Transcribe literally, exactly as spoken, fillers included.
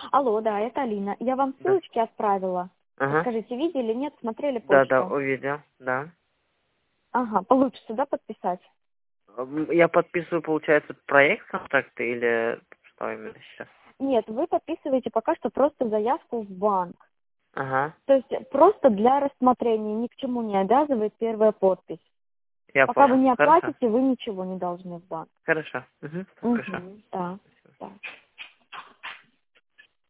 Алло, да, это Алина. Я вам Да. ссылочки отправила. Ага. Скажите, видели, нет, смотрели Да, да, почту? увидел, да. Ага, получится, да, подписать? М, Я подписываю, получается, проект контракта или что именно сейчас? Нет, вы подписываете пока что просто заявку в банк. Ага, То есть просто для рассмотрения, ни к чему не обязывает первая подпись. я Пока вы понял. не Хорошо. оплатите, вы ничего не должны в банк. Хорошо. Угу. Хорошо. Угу, да, да.